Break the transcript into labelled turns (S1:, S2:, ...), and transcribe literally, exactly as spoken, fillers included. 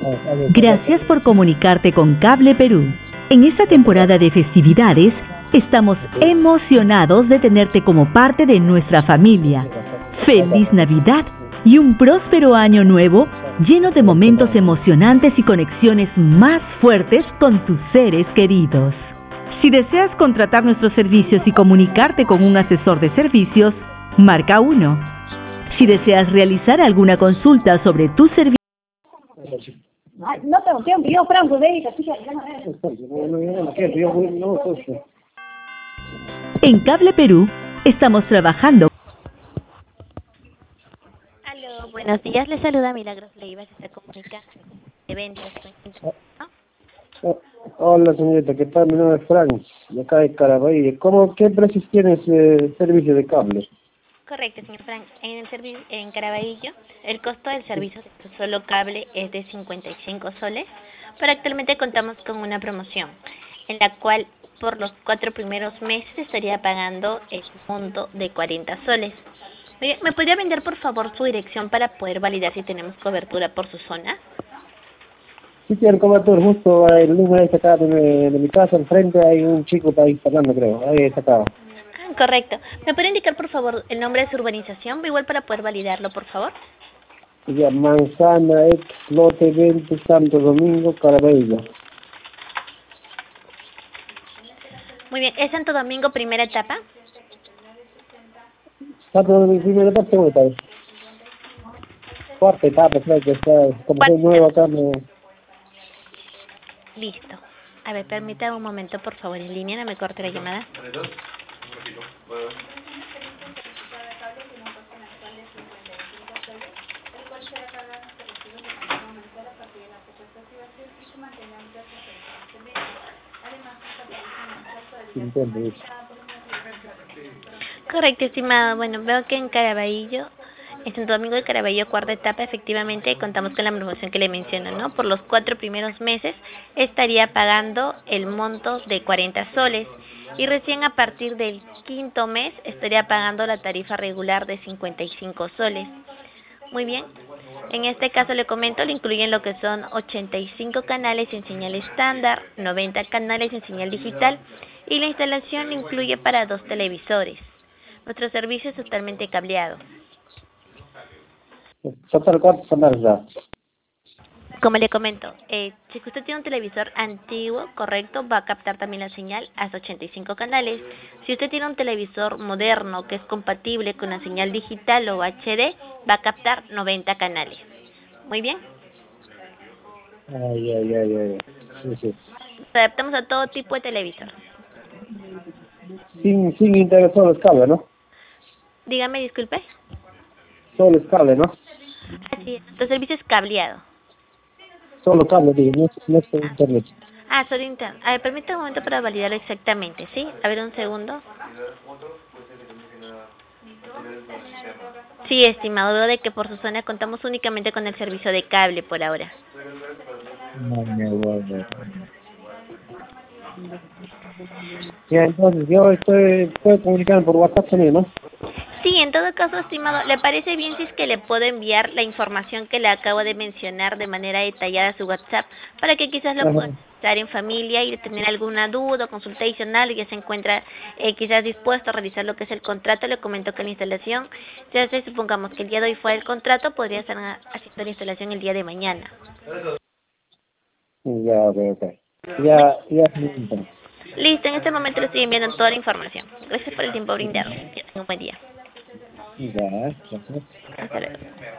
S1: Gracias por comunicarte con Cable Perú. En esta temporada de festividades, estamos emocionados de tenerte como parte de nuestra familia. ¡Feliz Navidad y un próspero año nuevo lleno de momentos emocionantes y conexiones más fuertes con tus seres queridos! Si deseas contratar nuestros servicios y comunicarte con un asesor de servicios, marca uno. Si deseas realizar alguna consulta sobre tu servicio,
S2: no tengo tiempo, yo Franco, de ahí, así que
S1: en Cable Perú estamos trabajando.
S3: Aló, buenos días, les saluda Milagros Leiva, se comunica de ventas.
S4: Oh, hola señorita, ¿qué tal? Mi nombre es Frank, de acá de Caraballo. ¿Cómo, qué precios tienes eh, servicio de cable?
S3: Correcto, señor Frank. En el servicio en Caraballo, el costo del servicio de solo cable es de cincuenta y cinco soles, pero actualmente contamos con una promoción, en la cual por los cuatro primeros meses estaría pagando el monto de cuarenta soles. Oye, ¿me podría brindar por favor su dirección para poder validar si tenemos cobertura por su zona?
S4: Sí, tiene cobertura, justo el número ahí acá de mi, de mi casa, enfrente hay un chico ahí hablando, creo, ahí está acá.
S3: Ah, correcto. ¿Me puede indicar por favor el nombre de su urbanización, igual para poder validarlo, por favor?
S4: Ya, Manzana, ex, lote veinte, Santo Domingo, Caraballo.
S3: Muy bien, ¿es Santo Domingo primera etapa?
S4: Santo Domingo, primera etapa, segunda etapa. Cuarta etapa, creo que está, como soy nuevo acá, me...
S3: Listo. A ver, permítame un momento, por favor, en línea, no me corte la llamada. Correcto, estimado. Bueno, veo que en Caraballo, en Santo Domingo de Caraballo, cuarta etapa, efectivamente contamos con la promoción que le menciono, ¿no? Por los cuatro primeros meses estaría pagando el monto de cuarenta soles y recién a partir del quinto mes estaría pagando la tarifa regular de cincuenta y cinco soles. Muy bien. En este caso le comento, le incluyen lo que son ochenta y cinco canales en señal estándar, noventa canales en señal digital y la instalación le incluye para dos televisores. Nuestro servicio es totalmente cableado.
S4: Total, ¿cuántos canales da?
S3: Como le comento, eh, si usted tiene un televisor antiguo, correcto, va a captar también la señal hasta ochenta y cinco canales. Si usted tiene un televisor moderno que es compatible con la señal digital o H D, va a captar noventa canales. Muy bien.
S4: Ay, ay, ay, ay. Sí, sí.
S3: Nos adaptamos a todo tipo de televisor.
S4: Sin, sin internet, solo es cable, ¿no?
S3: Dígame, disculpe.
S4: Solo es cable, ¿no?
S3: Así es, nuestro servicio es cableado.
S4: Solo cable, digo, no es, no es por internet.
S3: Ah, solo internet. A ver, permítame un momento para validarlo exactamente, ¿sí? A ver, un segundo. Sí, estimado, veo de que por su zona contamos únicamente con el servicio de cable por ahora.
S4: No, no, no, no. Ya, entonces yo estoy, puedo comunicarme por WhatsApp también, ¿no?
S3: Sí, en todo caso, estimado, ¿le parece bien si es que le puedo enviar la información que le acabo de mencionar de manera detallada a su WhatsApp para que quizás lo pueda
S4: Ajá.
S3: estar en familia y tener alguna duda o consulta adicional y ya se encuentra eh, quizás dispuesto a realizar lo que es el contrato? Le comento que la instalación, ya sé, supongamos que el día de hoy fue el contrato, podría estar haciendo la instalación el día de mañana.
S4: Ya, ok, ok. Ya, ya.
S3: Listo, en este momento le estoy enviando toda la información. Gracias por el tiempo brindado. Que tenga un buen día.
S4: Ya, gracias.
S3: Hasta luego.